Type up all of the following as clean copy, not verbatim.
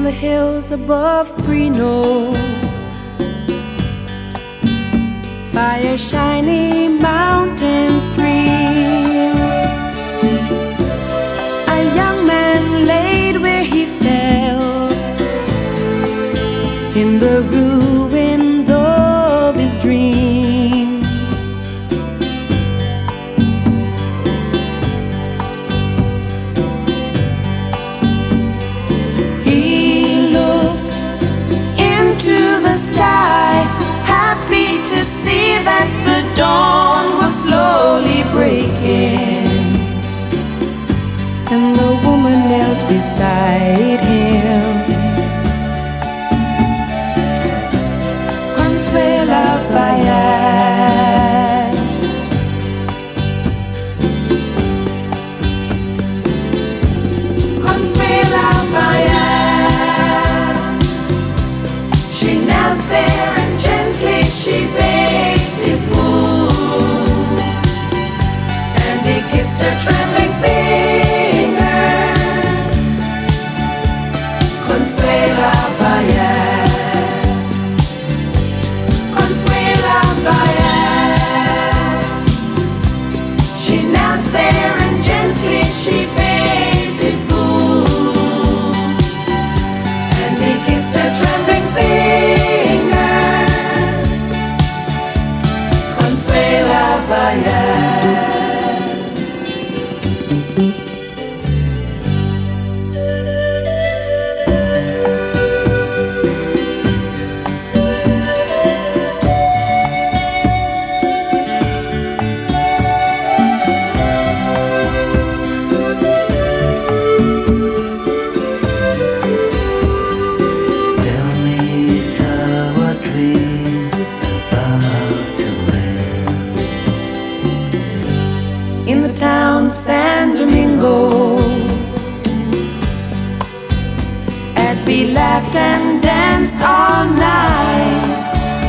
the hills above Reno, by a shiny mountain stream, a young man laid where he fell, in the ruins of his dreams. He looked into the sky, happy to see that the dawn was slowly breaking, and the woman knelt beside him. Consuela Baez, Consuela Baez. She knelt there and gently she bathed his wound, and he kissed her trembling fingers. Consuela Baez, Consuela Baez. She knelt there and gently she bathed his wound, and he kissed her trembling fingers. Consuela Baez. Tell me, sour dream about to end. In the town San Domingo, as we laughed and danced all night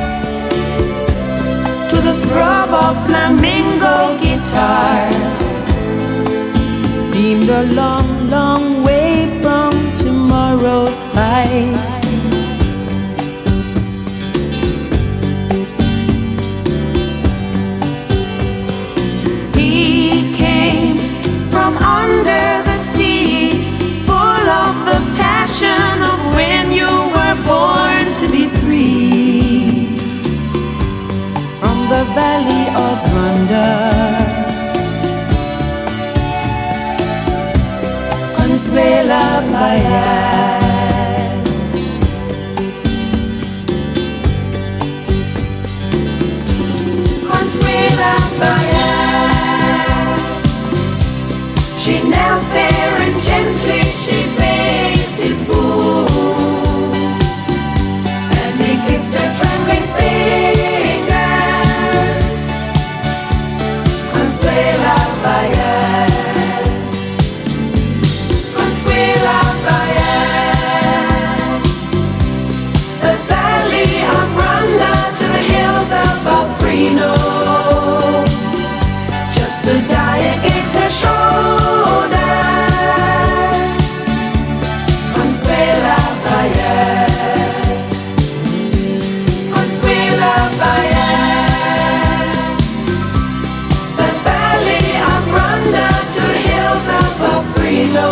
to the throb of flamingo guitars, seemed a long, long way from tomorrow's fight. He came from under the sea, full of the passion of when you were born to be free. From the valley of wonder, Consuela Baez. Consuela Baez. She knelt there and gently she bathed his wound, and he kissed her trembling fingers. Consuela Baez, Consuela Baez. The valley of Ronda to the hills above Reno, just to die against her shoulder. Consuela Baez, Consuela Baez. The valley of Ronda to the hills above Reno,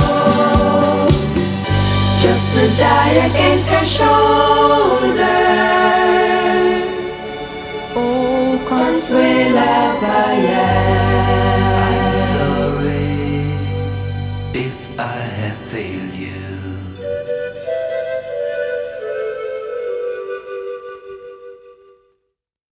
just to die against her shoulder. Oh, Consuela Baez.